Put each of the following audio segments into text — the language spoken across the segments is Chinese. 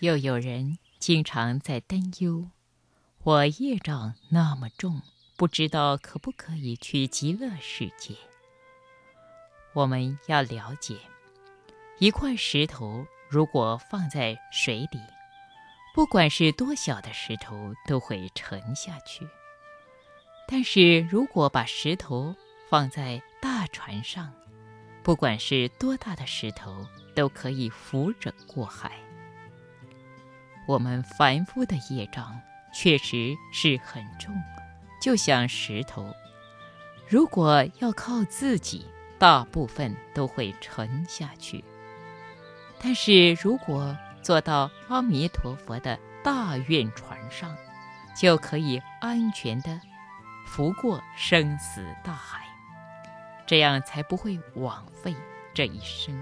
又有人经常在担忧，我业障那么重，不知道可不可以去极乐世界。我们要了解，一块石头如果放在水里，不管是多小的石头都会沉下去。但是如果把石头放在大船上，不管是多大的石头都可以扶着过海。我们凡夫的业障确实是很重，就像石头，如果要靠自己，大部分都会沉下去。但是如果坐到阿弥陀佛的大愿船上，就可以安全地拂过生死大海，这样才不会枉费这一生。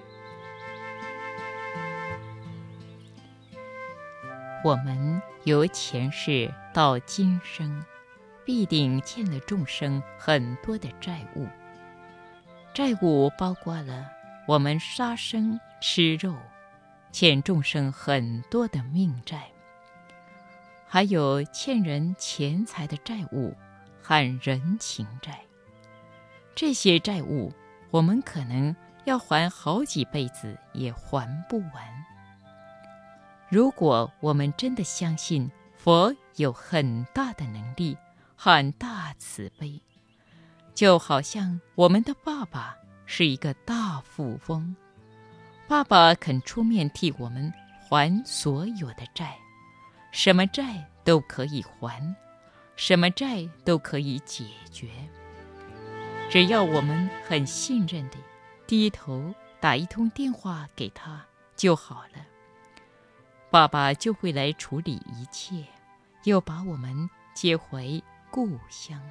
我们由前世到今生，必定欠了众生很多的债务。债务包括了我们杀生吃肉，欠众生很多的命债，还有欠人钱财的债务和人情债。这些债务我们可能要还好几辈子也还不完。如果我们真的相信佛有很大的能力和大慈悲，就好像我们的爸爸是一个大富翁，爸爸肯出面替我们还所有的债，什么债都可以还，什么债都可以解决。只要我们很信任地低头打一通电话给他就好了，爸爸就会来处理一切，又把我们接回故乡。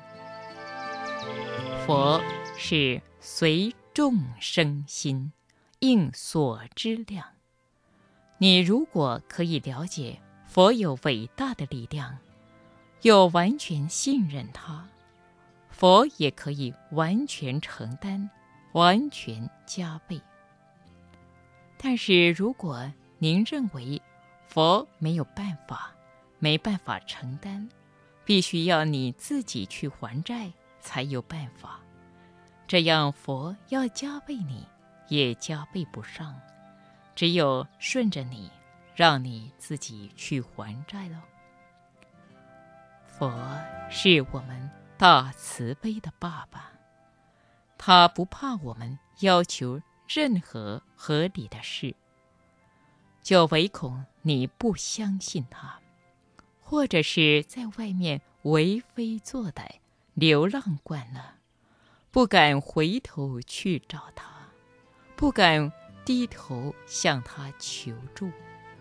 佛是随众生心，应所知量。你如果可以了解佛有伟大的力量，又完全信任他，佛也可以完全承担，完全加倍。但是如果您认为佛没有办法，没办法承担，必须要你自己去还债才有办法，这样佛要加倍你也加倍不上，只有顺着你，让你自己去还债了。佛是我们大慈悲的爸爸，他不怕我们要求任何合理的事，就唯恐你不相信他，或者是在外面为非作歹，流浪惯了，不敢回头去找他，不敢低头向他求助。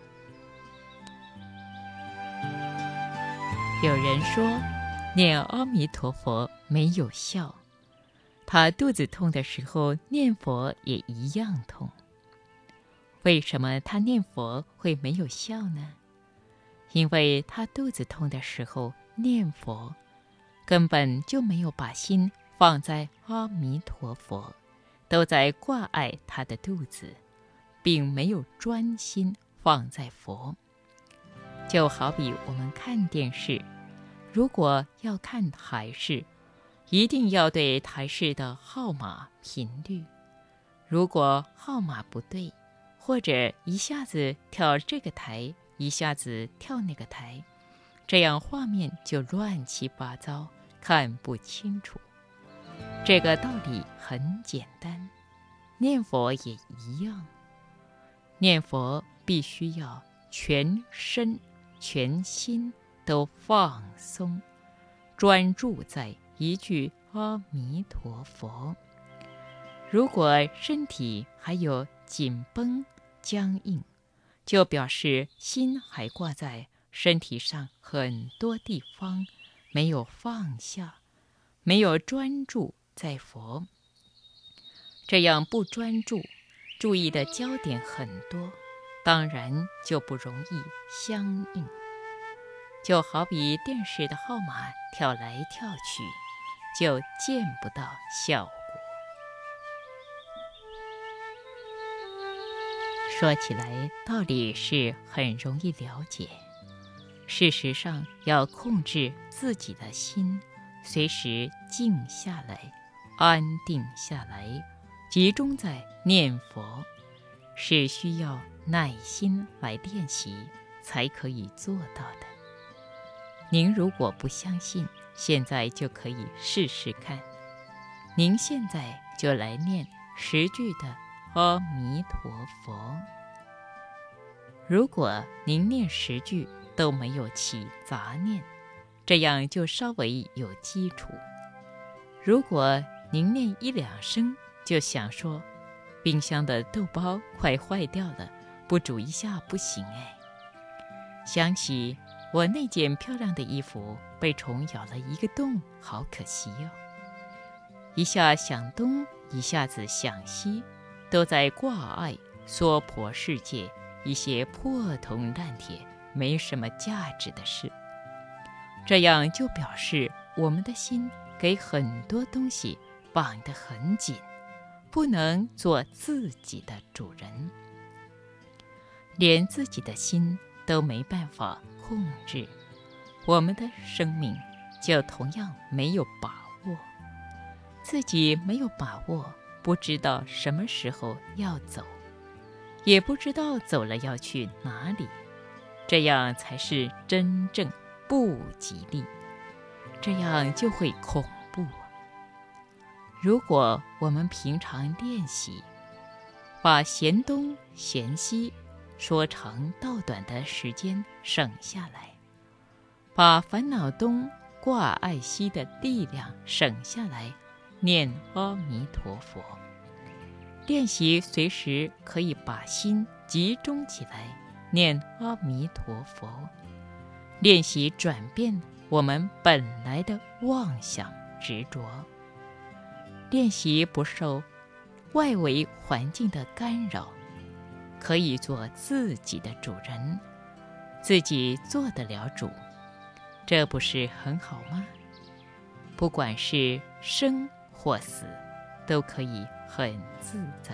有人说念阿弥陀佛没有效，他肚子痛的时候念佛也一样痛。为什么他念佛会没有效呢？因为他肚子痛的时候念佛，根本就没有把心放在阿弥陀佛，都在挂碍他的肚子，并没有专心放在佛。就好比我们看电视，如果要看台视，一定要对台视的号码频率，如果号码不对，或者一下子跳这个台，一下子跳那个台，这样画面就乱七八糟，看不清楚。这个道理很简单，念佛也一样。念佛必须要全身全心都放松，专注在一句阿弥陀佛。如果身体还有紧绷僵硬，就表示心还挂在身体上很多地方，没有放下，没有专注在佛。这样不专注，注意的焦点很多，当然就不容易相应。就好比电视的号码跳来跳去，就见不到效果。 说起来，道理是很容易了解。事实上，要控制自己的心，随时静下来，安定下来，集中在念佛，是需要耐心来练习才可以做到的。您如果不相信，现在就可以试试看。您现在就来念10句的阿弥陀佛。如果您念10句都没有起杂念，这样就稍微有基础。如果您念1、2声就想说，冰箱的豆包快坏掉了，不煮一下不行哎。想起我那件漂亮的衣服被虫咬了一个洞，好可惜哟。一下想东，一下子想西，都在挂碍娑婆世界一些破铜烂铁没什么价值的事。这样就表示我们的心给很多东西绑得很紧，不能做自己的主人，连自己的心都没办法控制，我们的生命就同样没有把握。自己没有把握，不知道什么时候要走，也不知道走了要去哪里，这样才是真正不吉利，这样就会恐怖。如果我们平常练习，把嫌东嫌西说长道短的时间省下来，把烦恼东挂碍西的力量省下来，念阿弥陀佛，练习随时可以把心集中起来，念阿弥陀佛，练习转变我们本来的妄想执着，练习不受外围环境的干扰，可以做自己的主人，自己做得了主，这不是很好吗？不管是生或死，都可以很自在。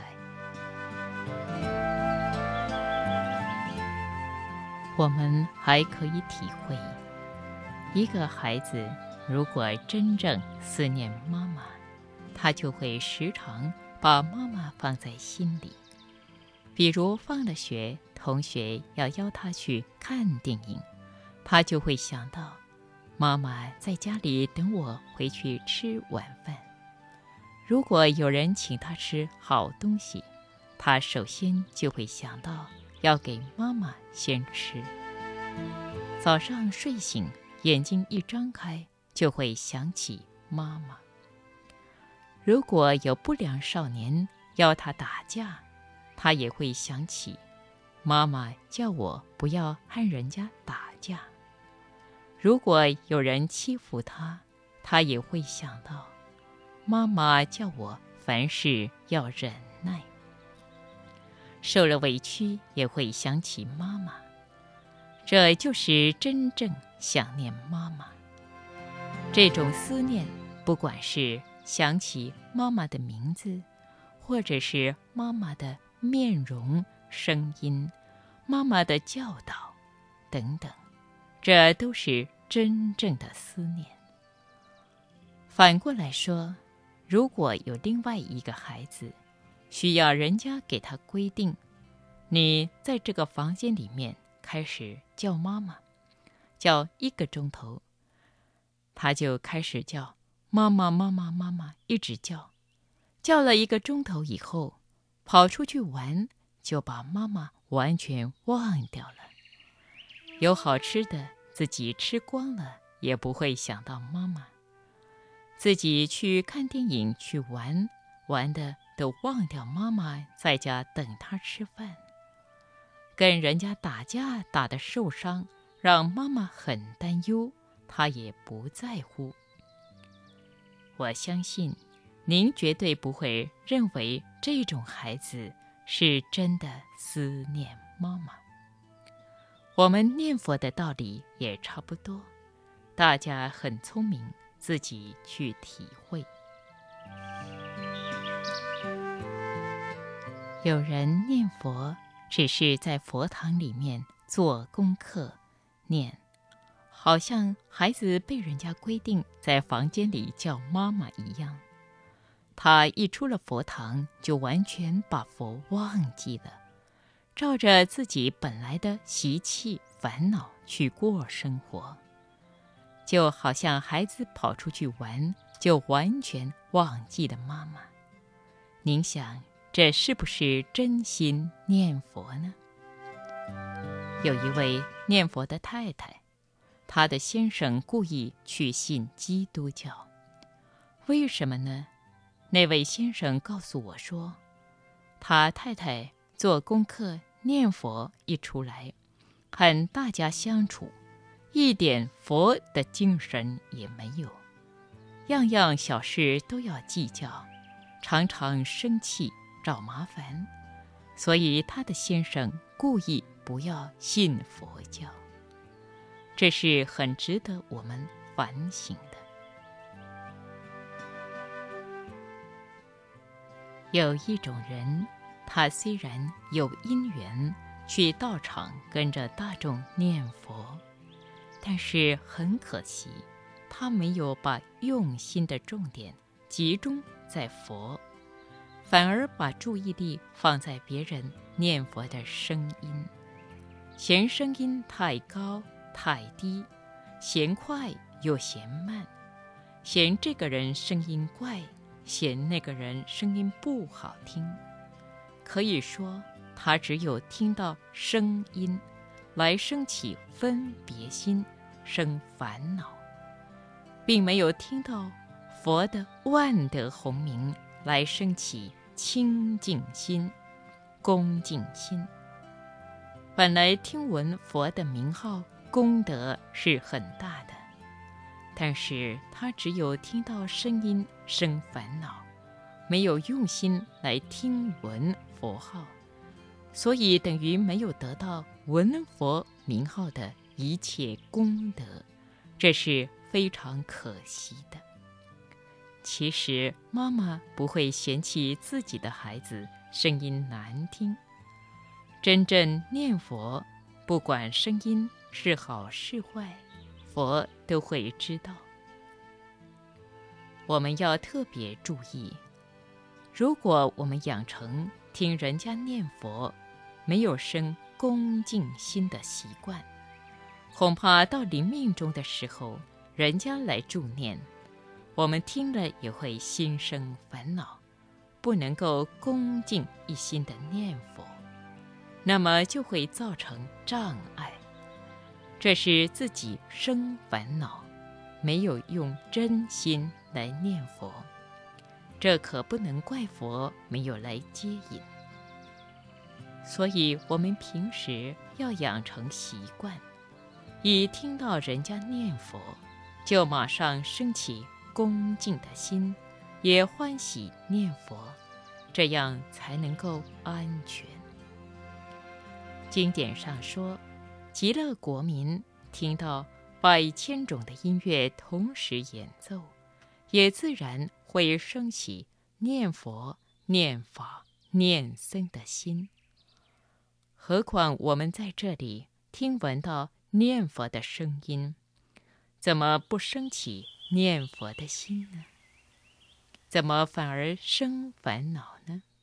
我们还可以体会，一个孩子如果真正思念妈妈，他就会时常把妈妈放在心里。比如放了学，同学要邀他去看电影，他就会想到妈妈在家里等我回去吃晚饭。如果有人请他吃好东西，他首先就会想到要给妈妈先吃。早上睡醒，眼睛一张开，就会想起妈妈。如果有不良少年要他打架，他也会想起妈妈叫我不要和人家打架。如果有人欺负他，他也会想到妈妈叫我凡事要忍耐。受了委屈也会想起妈妈，这就是真正想念妈妈。这种思念，不管是想起妈妈的名字，或者是妈妈的面容、声音、妈妈的教导等等，这都是真正的思念。反过来说，如果有另外一个孩子需要人家给他规定，你在这个房间里面开始叫妈妈，叫1个钟头，他就开始叫妈妈妈妈妈妈，一直叫，叫了1个钟头以后，跑出去玩，就把妈妈完全忘掉了。有好吃的自己吃光了，也不会想到妈妈。自己去看电影去玩，玩的都忘掉妈妈在家等他吃饭。跟人家打架打得受伤，让妈妈很担忧，他也不在乎。我相信您绝对不会认为这种孩子是真的思念妈妈。我们念佛的道理也差不多，大家很聪明，自己去体会。有人念佛只是在佛堂里面做功课、念，好像孩子被人家规定在房间里叫妈妈一样。他一出了佛堂，就完全把佛忘记了，照着自己本来的习气、烦恼去过生活，就好像孩子跑出去玩，就完全忘记了妈妈。您想，这是不是真心念佛呢？有一位念佛的太太，她的先生故意去信基督教，为什么呢？那位先生告诉我说，他太太做功课念佛一出来，和大家相处，一点佛的精神也没有，样样小事都要计较，常常生气找麻烦，所以他的先生故意不要信佛教。这是很值得我们反省的。有一种人，他虽然有因缘去道场跟着大众念佛，但是很可惜，他没有把用心的重点集中在佛，反而把注意力放在别人念佛的声音，嫌声音太高太低，嫌快又嫌慢，嫌这个人声音怪，嫌那个人声音不好听。可以说，他只有听到声音来升起分别心，生烦恼，并没有听到佛的万德洪名来升起清净心、恭敬心。本来听闻佛的名号功德是很大的，但是他只有听到声音生烦恼，没有用心来听闻佛号，所以等于没有得到闻佛名号的一切功德，这是非常可惜的。其实妈妈不会嫌弃自己的孩子声音难听，真正念佛，不管声音是好是坏，佛都会知道。我们要特别注意，如果我们养成听人家念佛没有生恭敬心的习惯，恐怕到临命终的时候，人家来助念，我们听了也会心生烦恼，不能够恭敬一心的念佛，那么就会造成障碍，这是自己生烦恼，没有用真心来念佛，这可不能怪佛没有来接引。所以我们平时要养成习惯，一听到人家念佛，就马上升起恭敬的心，也欢喜念佛，这样才能够安全。经典上说，极乐国民听到100,000种的音乐同时演奏，也自然会升起念佛、念法、念僧的心。何况我们在这里听闻到念佛的声音，怎么不升起念佛的心呢？怎么反而生烦恼呢？